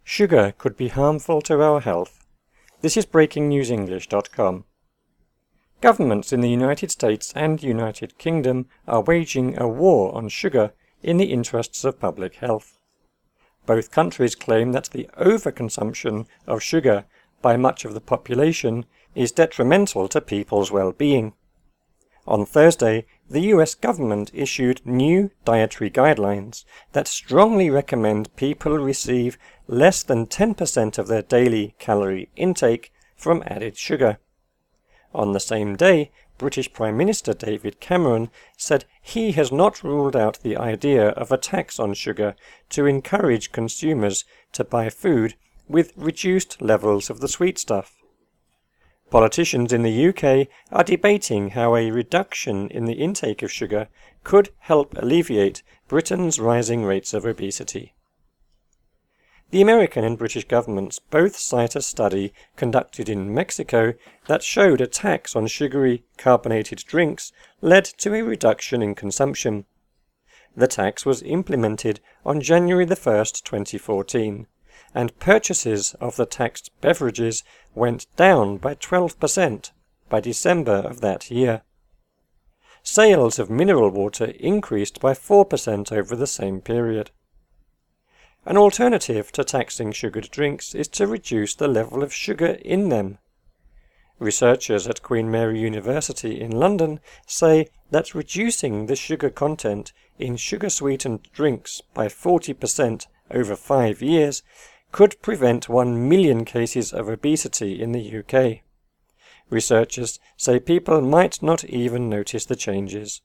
Sugar could be harmful to our health. This is BreakingNewsEnglish.com. Governments in the United States and United Kingdom are waging a war on sugar in the interests of public health. Both countries claim that the overconsumption of sugar by much of the population is detrimental to people's well-being. On Thursday, the US government issued new dietary guidelines that strongly recommend people receive less than 10% of their daily calorie intake from added sugar. On the same day, British Prime Minister David Cameron said he has not ruled out the idea of a tax on sugar to encourage consumers to buy food with reduced levels of the sweet stuff. Politicians in the UK are debating how a reduction in the intake of sugar could help alleviate Britain's rising rates of obesity. The American and British governments both cite a study conducted in Mexico that showed a tax on sugary carbonated drinks led to a reduction in consumption. The tax was implemented on January 1, 2014, and purchases of the taxed beverages went down by 12% by December of that year. Sales of mineral water increased by 4% over the same period. An alternative to taxing sugared drinks is to reduce the level of sugar in them. Researchers at Queen Mary University in London say that reducing the sugar content in sugar-sweetened drinks by 40% over 5 years could prevent 1 million cases of obesity in the UK. Researchers say people might not even notice the changes.